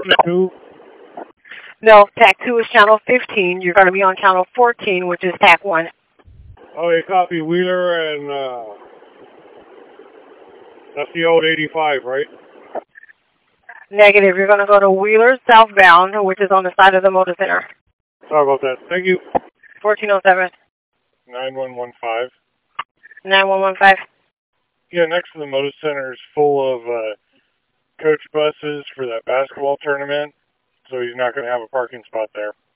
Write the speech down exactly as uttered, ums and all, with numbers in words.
two? No, TAC two is channel fifteen. You're going to be on channel fourteen, which is TAC one. Oh, you copy Wheeler and, uh, that's the old eighty-five, right? Negative. You're going to go to Wheeler southbound, which is on the side of the Motor Center. Sorry about that. Thank you. fourteen oh seven. nine one one five. nine one one five. Yeah, next to the Motor Center is full of uh, coach buses for that basketball tournament, so he's not going to have a parking spot there.